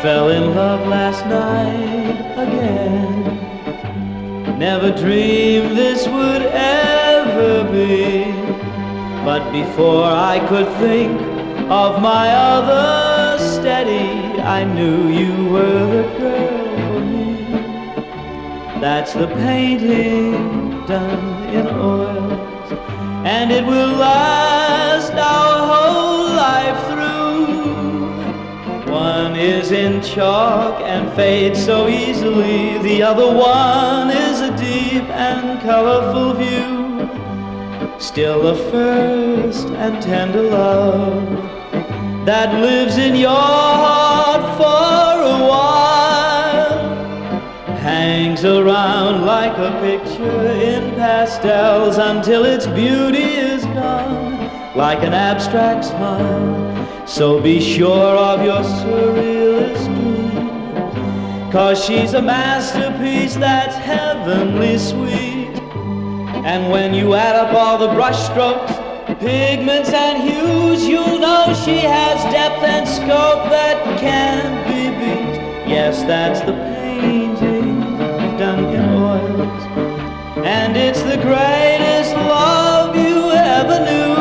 fell in love last night again. Never dreamed this would ever be, but before I could think of my other steady, I knew you were the girl for me. That's the painting done in oils, and it will last our whole life through. One is in chalk and fades so easily, the other one is a deep and colorful view. Still the first and tender love that lives in your heart for a while hangs around like a picture in pastels until its beauty is gone, like an abstract smile. So be sure of your surrealist dream, 'cause she's a masterpiece that's heavenly sweet. And when you add up all the brush strokes, pigments and hues, you'll know she has depth and scope that can't be beat. Yes, that's the painting done in oils, and it's the greatest love you ever knew,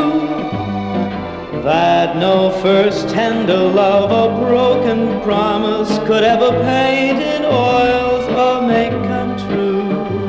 that no first tender love or broken promise could ever paint in oils or make come true.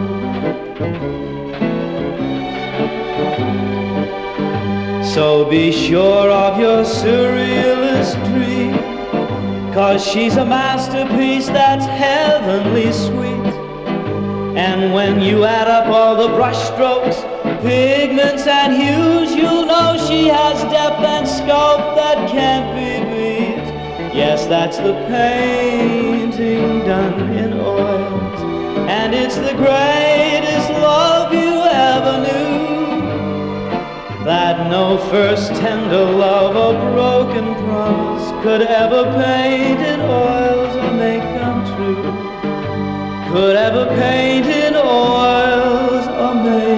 So be sure of your surrealist dream, 'cause she's a masterpiece that's heavenly sweet. And when you add up all the brush strokes, pigments and hues, you'll know she has depth and scope that can't be beat. Yes, that's the painting done in oils, and it's the greatest love you ever knew, that no first tender love or broken promise could ever paint in oils or make come true, could ever paint in oils or make